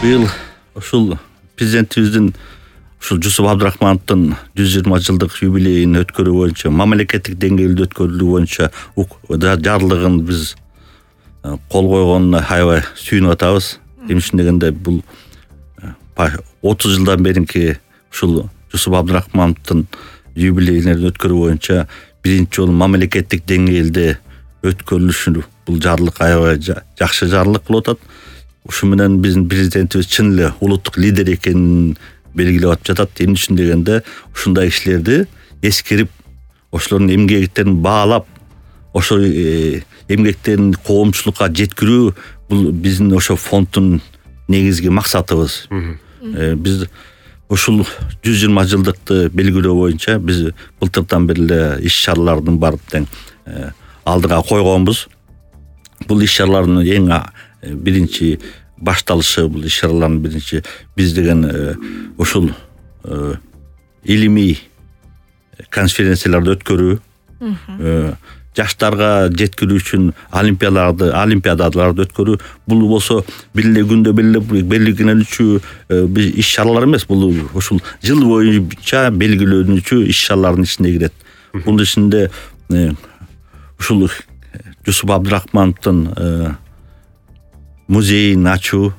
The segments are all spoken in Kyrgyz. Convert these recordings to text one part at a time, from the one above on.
Быйыл ушул президентибиздин ушул Жусуп Абдрахмановдун 120 жылдык юбилейин өткөрүү боюнча, мамлекеттик деңгээлде өткөрүлүү боюнча жарлыгын биз кол койгонуна аябай сүйүнүп атабыз. Эмне дегенде бул 30 жылдан беринки ушул Жусуп Абдрахмановдун юбилейин өткөрүү боюнча биринчи жолу мамлекеттик деңгээлде өткөрүлүшү бул жарлык аябай жакшы жарлык болуп атат. Ушу менен биздин президентибиз чын эле улуттук лидер экенин белгилеп атып жатат. Эмне үчүн дегенде ушундай кишилерди эскерип, ошолордун эмгектерин баалап, ошол эмгектерин коомчулукка жеткирүү бул биздин ошо фонддун негизги максатыбыз. Биз ушул 120 жылдыкты белгилөө боюнча биз былтырдан бери эле иш-чаралардын баарын алдыга койгонбуз. Бул иш-чаралардын эң биринчи башталышы, бул иш-чаралардын биринчи биз деген ушул илимий конференцияларды өткөрүү, жаштарга жеткирүү үчүн олимпиадаларды өткөрүү. Бул болсо бир эле күндө белгиленүүчү биз иш-чаралар эмес, бул ушул жыл боюнча белгилөнүүчү иш-чаралардын ичине кирет. Бунун ичинде ушул Жусуп Абдрахмановдун музейин ачуу,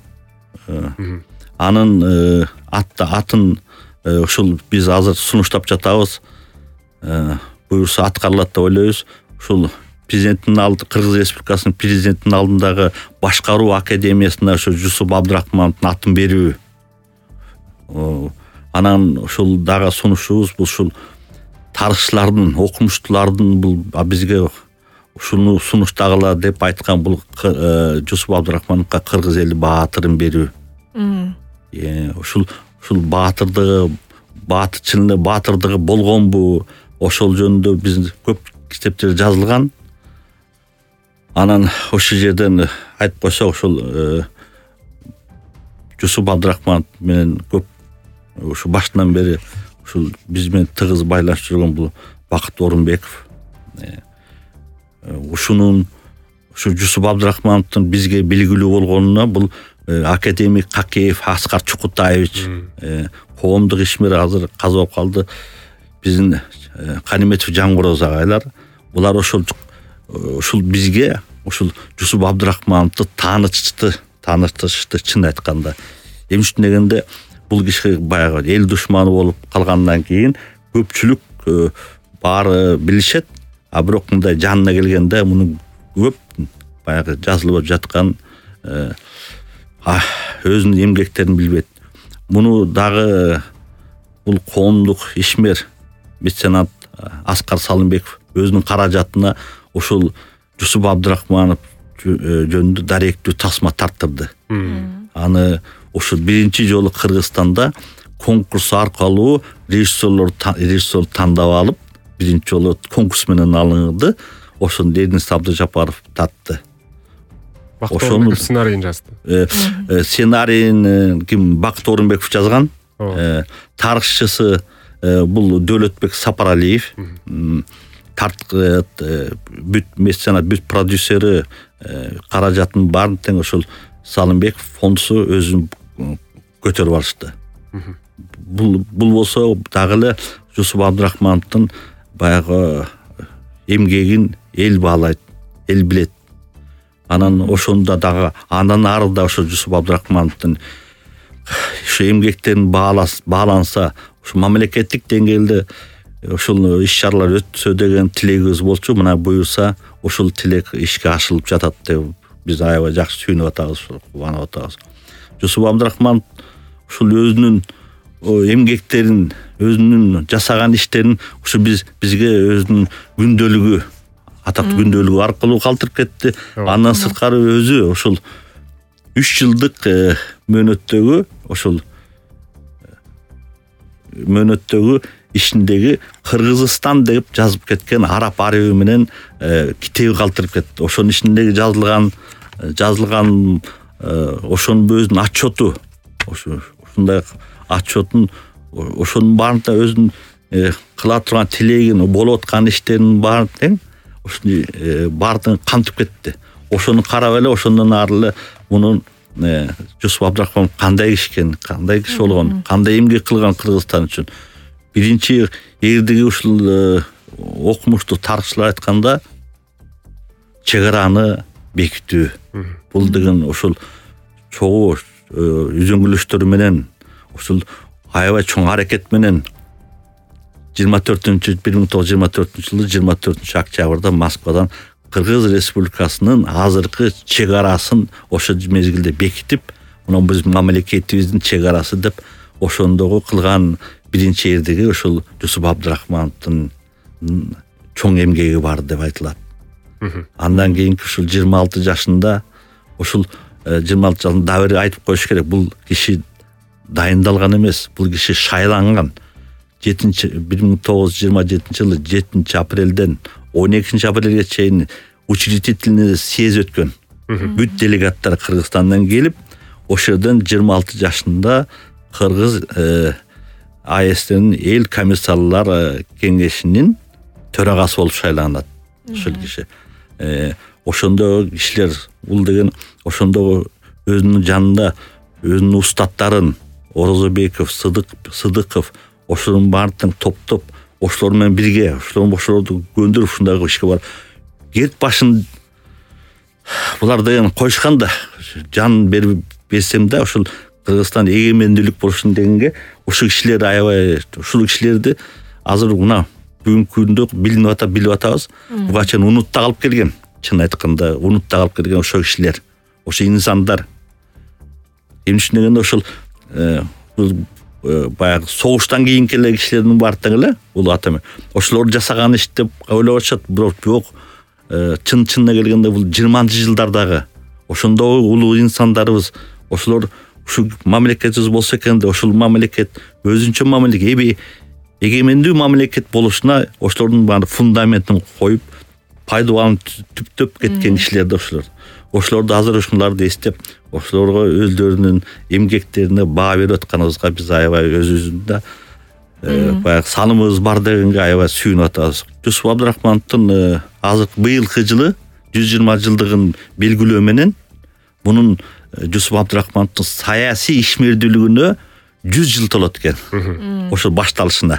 анын атын ушул биз азыр сунуштап жатабыз. Буюрса аткарылат деп ойлойбуз. Ушул президенттин Кыргыз Республикасынын президентинин алдындагы башкаруу академиясына ошо Жусуп Абдрахмановдун атын берүү. Анан ушул дагы сунушубуз бул ушул тарыхчылардын, окумуштуулардын бул бизге ушуну сунуштагыла деп айткан бул Жусуп Абдрахмановго кыргыз эли баатырын берүү. Ушул чын эле баатырдыгы болгонбу? Ошол жөнүндө биз көп китептер жазылган. Анан ошол жерден айтып койсок, ушул Жусуп Абдрахманов менен көп ушу баштан бери ушул биз менен тыгыз байланышып жүргөн бул Бакыт Орунбеков. Ушунун Жусуп Абдрахмановдун бизге белгилүү болгонуна бул академик Какеев Аскар Чукутаевич, коомдук ишмер азыр каза болуп калды. Биздин Каниметов Жангороз агайлар, булар ушул бизге ушул Жусуп Абдрахмановду таанытышты чын айтканда. Эмне үчүн дегенде бул киши баягы эл душманы болуп калгандан кийин көпчүлүк баары билишет, а бирок мындай жанына келгенде муну көп баягы жазылып жаткан өзүнүн эмгектерин билбейт. Муну дагы бул коомдук ишмер меценат Аскар Салымбеков өзүнүн каражатына ушул Жусуп Абдрахманов жөнүндө даректүү тасма тарттырды. Аны ушул биринчи жолу Кыргызстанда конкурс аркылуу режиссер тандап алып, биринчи жолу конкурс менен алынды. Ошону Денис Абдыжапаров тартты. Ошону сценарийин жазды. Сценарийин ким? Бакыт Орунбеков жазган. Тарыхчысы бул Дөөлөтбек Сапаралиев. Бүт меценат, бүт продюсери каражатын баарын тең ошол Салымбеков фондусу өзүн көтөрүп алышты. Бул болсо дагы эле Жусуп Абдрахмановдун баягы эмгегин эл баалайт, эл билет. Анан ошондо дагы андан ары да ошо Жусуп Абдрахмановдун ушу эмгектерин бааланса, ушу мамлекеттик деңгээлде ушул иш-чаралар өтсө деген тилегибиз болчу. Мына буюрса ушул тилек ишке ашырылып жатат деп биз аябай жакшы сүйүнүп атабыз, кубанып атабыз. Жусуп Абдрахманов ушул өзүнүн эмгектерин, өзүнүн жасаган иштерин ушу бизге өзүнүн күндөлүгү, атактуу күндөлүгү аркылуу калтырып кетти. Андан сырткары өзү ушул 3 жылдык мөөнөттөгү ишиндеги Кыргызстан деп жазып кеткен араб арабы менен китеби калтырып кетти. Ошонун ишиндеги жазылган ошонун өзүнүн отчету, ушундай отчетун ошонун баарында өзүнүн кыла турган тилегин, болуп аткан иштерин баарын тең ушуну баардыгын камтып кетти. Ошону карап эле ошондон ары эле мунун Жусуп Абдрахманов кандай киши экен, кандай киши болгон, кандай эмгек кылган Кыргызстан үчүн. Биринчи эгердеги ушул окумуштуу тарыхчылар айтканда чек араны бекитүү. Бул деген ушул чогуу үзөңгүлөштөр менен ушул аябай чоң аракет менен 1924 жылы 24 октябрда Москвадан Кыргыз Республикасынын азыркы чек арасын ошо мезгилде бекитип, мына биз мамлекетибиздин чек арасы деп ошондогу кылган биринчи эрдиги ушул Жусуп Абдрахмановдун чоң эмгеги бар деп айтылат. Андан кийинки ушул 26 жашында ушул 26 жашында дабыр айтып коюш керек, бул киши дайындалган эмес, бул киши шайланган. 1927 жылы 7 апрелден 12 апрелге чейин учредительный съезд өткөн. Бүт делегаттар Кыргызстандан келип, ошодон 26 жашында Кыргыз АЭСтин эл комиссарлар кеңешинин төрагасы болуп шайланат. Ошол киши. Ошондо кишилер бул деген ошондо өзүнүн жанында өзүнүн устаттарын Орозобеков, Сыдыков ошонун баардыгын топтоп, ошолор менен бирге, ошолорду көндүрүп ушундагы ишке бар. Кет башын булар деген коюшканда жан берсем да ошол Кыргызстан эгемендүүлүк болушун дегенге ушул кишилер аябай, ушул кишилерди азыр мына бүгүнкү күндө билип атабыз. Буга чейин унутта калып келген. Чын айтканда унутта калып келген ошол кишилер, ошо инсандар. Эмне үчүн дегенде ошол баягы согуштан кийинки эле кишилердин баардыгы эле бул атам ошолор жасаган иш деп ойлоп атышат, бирок жок. Чынына келгенде бул 20-жылдардагы ошондогу улуу инсандарыбыз, ошолор ушу мамлекетибиз болсо экен да, ошол мамлекет өзүнчө мамлекет, эгемендүү мамлекет болушуна ошолордун баары фундаментин коюп, пайдаланып түптөп кеткен кишилер да ошолор. Ошолорду азыр ушуларды эстеп, ошолорго өздөрүнүн эмгектерине баа берип атканыбызга биз аябай өзүбүздүн баягы санымыз бар дегенге аябай сүйүнүп атабыз. Жусуп Абдрахмановдун азыр быйылкы жылы 120 жылдыгын белгилөө менен мунун Жусуп Абдрахмановдун саясий ишмердүүлүгүнө 100 жыл толот экен. Ошол башталышына,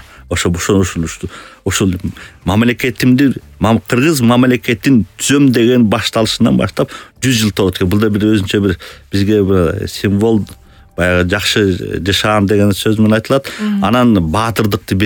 ошол мамлекетимди, Кыргыз мамлекетин түзөм деген башталышынан баштап 100 жыл толот экен. Бул да бир өзүнчө бир бизге бир символ, баягы жакшы жашаган деген сөз менен айтылат. Анан баатырдыкты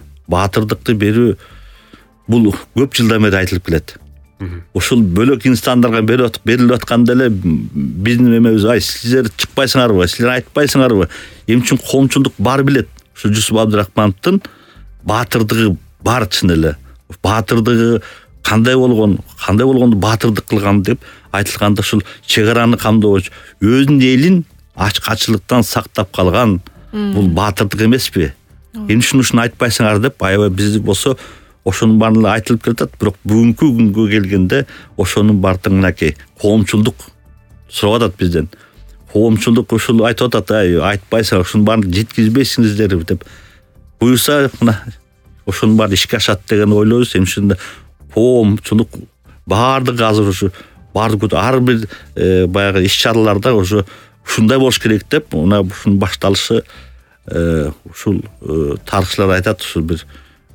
берүү бул көп жылдан бери айтылып келет. Ушул бөлөк инстандарга берилип атканда эле биздин эмебиз, силер чыкпайсыңарбы, силер айтпайсыңарбы? Эмне үчүн коомчулдук бар билет. Ушул Жусуп Абдрахмановдун баатырдыгы бар чын эле. Баатырдыгы кандай болгонду баатырдык кылган деп айтылганда ушул чек араны камдоочу, өзүнүн элин ачкачылыктан сактап калган бул баатырдык эмеспи? Эмне үчүн ушуну айтпайсыңар деп аябай биз болсо ошонун баарын айтылып келатат. Бирок бүгүнкү күнгө келгенде ошонун баардыгы мынакей коомчулдук сурап атат бизден. Коомчулдук ушул айтып атат, айтпайсыңар, ушунун баарын жеткизбейсиңиздер деп. Буюрса мына ошонун баары ишке ашат деген ойлойбуз. Эмне үчүн коомчулук баардыгы азыр ушу ар бир баягы иш-чараларда ушундай болуш керек деп, мына ушунун башталышы ушул тарыхчылар айтат, ушул бир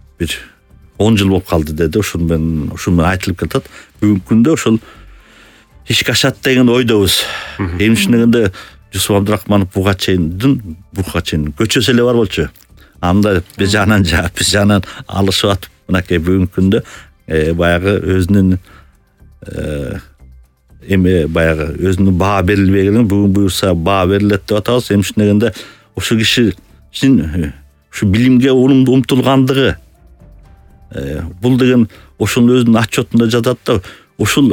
10 жыл болуп калды деди. Ушун менен айтылып кетет. Бүгүнкү күндө ошол ишке ашат деген ойдобуз. Эмне үчүн дегенде Жусуп Абдрахманов буга чейин көчөсү эле бар болчу. Анда биз жанан алышып атып, мынакей бүгүнкү күндө баягы өзүнүн баягы өзүнүн баа берилбеген, бүгүн буюрса баа берилет деп атабыз. Эмне үчүн дегенде ушул кишинин ушу билимге умтулгандыгы, бул деген ошонун өзүнүн отчетунда жазат да, ушул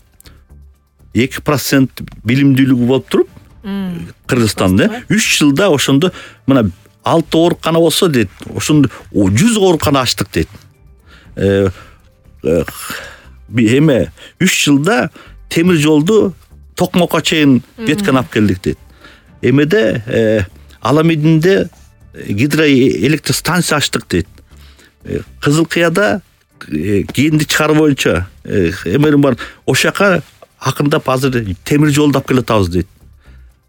2% билимдүүлүгү болуп туруп Кыргызстанда 3 жылда ошондо мына 6 оорукана болсо дейт, ошондо 100 оорукана ачтык дейт. 3 жылда темир жолду Токмокко чейин беткан алып келдик дейт. Эмеде Аламединде гидроэлектростанция ачтык дейт. Кызыл Кыяда кийинди чыгаруу боюнча эмерим бар, ошол жака акырындап азыр темир жолду алып келатабыз дейт.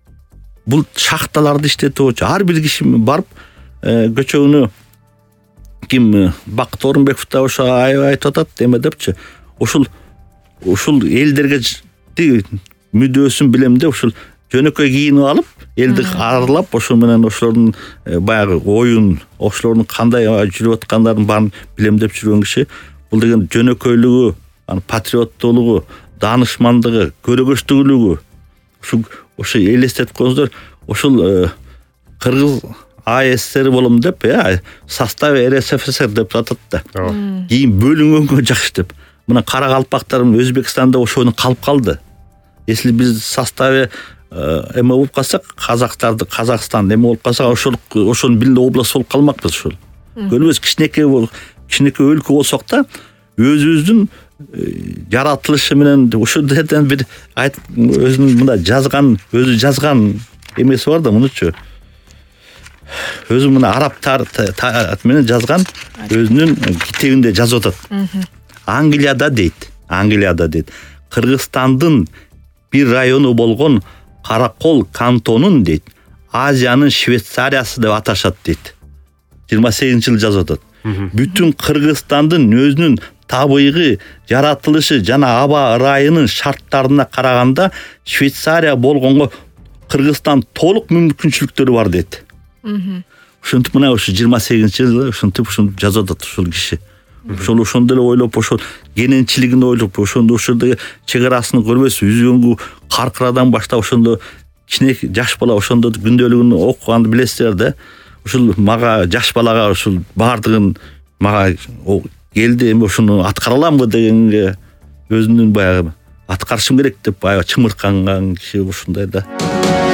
бул шахталарды иштетүүчү ар бир киши барып көчөгүнү ким Бакыт Орунбеков да ошо айтып атат эме депчи, ушул элдерге мүдөөсүн билем деп ушул жөнөкөй кийинип алып элди аралап ошол менен ошолордун баягы оюн, ошолордун кандай жүрүп аткандарын баарын билем деп жүргөн киши. Бул деген жөнөкөйлүгү, патриоттуулугу, даанышмандыгы, көрөгөчтүүлүгү ошо элестетип коюңуздар. Ошол Кыргыз АССР болом деп, составе РСФСР деп атат да. Кийин бөлүнгөнгө жакшы деп. Мына Каракалпактар Өзбекстанда ошону калып калды. Если биз составе эме болуп калсак, Казакстан эме болуп калсак, ошонун бир область болуп калмакпыз ошол. Көрбөйсүз, кичинекей өлкө болсок да, өзүбүздүн жаратылышы менен ошол жерден бир өзүнүн мында өзү жазган эмеси бар да, мунучу. Өзү мына арабтар менен жазган өзүнүн китебинде жазып атат. Англияда дейт. Кыргызстандын бир району болгон Каракол кантонун дейт, Азиянын Швейцариясы деп аташат дейт. 28-жылы жазып атат. Бүтүн Кыргызстандын өзүнүн табыйгы жаратылышы жана аба ырайынын шарттарына караганда Швейцария болгонго Кыргызстан толук мүмкүнчүлүктөрү бар дейт. Ушинтип мына ушу 28-жылы ушинтип жазып атат ушул киши. Ошондо эле ойлоп, ошол кененчилигин ойлоп, ошондо чек арасын көрбөйсүз, үзгөнгө каркырадан баштап ошондо кичинекей жаш бала ошондо күндөлүгүн окуганды билесиздер да. Ушул мага жаш балага ушул баардыгын мага келди, эми ушуну аткара аламбы дегенге өзүнүн баягы аткарышым керек деп баягы чымырканган киши ушундай да.